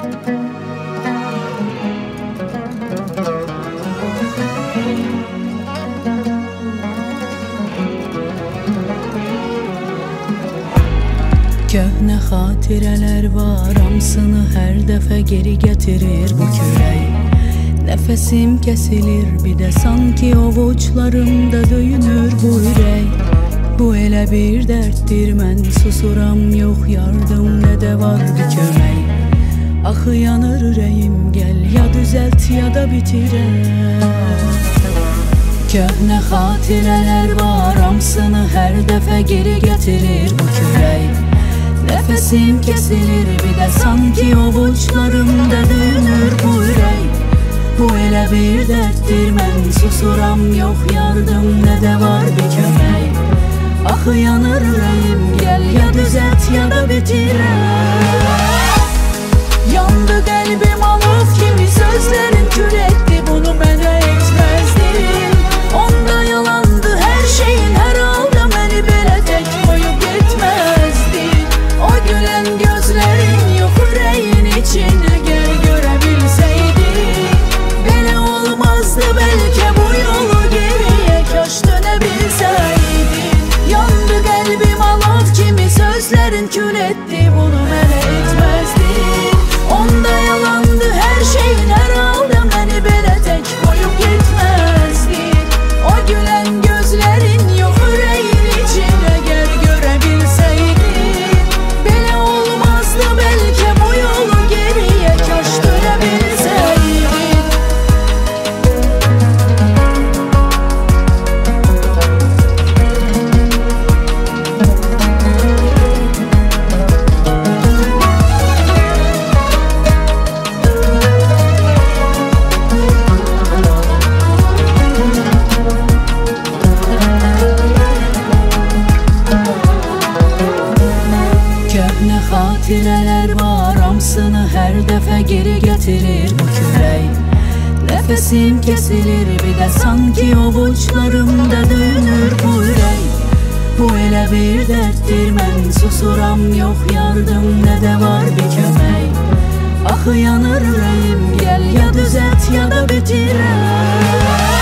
Köhnə xatirələr var, hamısını hər dəfə geri gətirir bu külək. Nəfəsim kəsilir, bir də sanki ovuçlarımda döyünür bu ürək. Bu elə bir dərddir, mən susuram, yox yardım, nə də var bir kömək. Axı yanır ürəyim, gəl ya düzəlt ya da bitirək. Köhnə xatirələr var, hamısını hər dəfə geri gətirir bu külək. Nəfəsim kəsilir, bir də sanki ovuçlarımda döyünür bu ürək. Bu elə bir dərddir, mən susuram, yox yardım, nə də var bir kömək. Axı yanır ürəyim, gəl ya düzəlt ya da bitirək. Yandı qəlbim alov kimi, sözlərin kül etdi, bunu mənə etməzdin. Onda yalandı hər şeyin, hər halda məni belə tək qoyub getməzdin. O gülən gözlərin yox ürəyin için, əgər görə bilsəydin, belə olmazdı bəlkə bu yolu geriyə, kaş dönə bilsəydin. Yandı qəlbim alov kimi, sözlərin kül etdi, bunu mənə etməzdin. Onda yalandı hər şeyin, hər halda məni belə tək qoyub getməzdin. O gülən gözlərin yox ürəyin için, əgər görə bilsəydin, belə olmazdı bəlkə bu yolu geriyə, kaş dönə bilsəydin. Köhnə xatirələr var, hamısını hər dəfə geri gətirir bu külək. Nəfəsim kəsilir, bir də sanki ovuçlarımda döyünür bu ürək. Bu elə bir dərddir, mən susuram, yox yardım, nə də var bir kömək. Axı yanır ürəyim, gəl ya düzəlt ya da bitirək.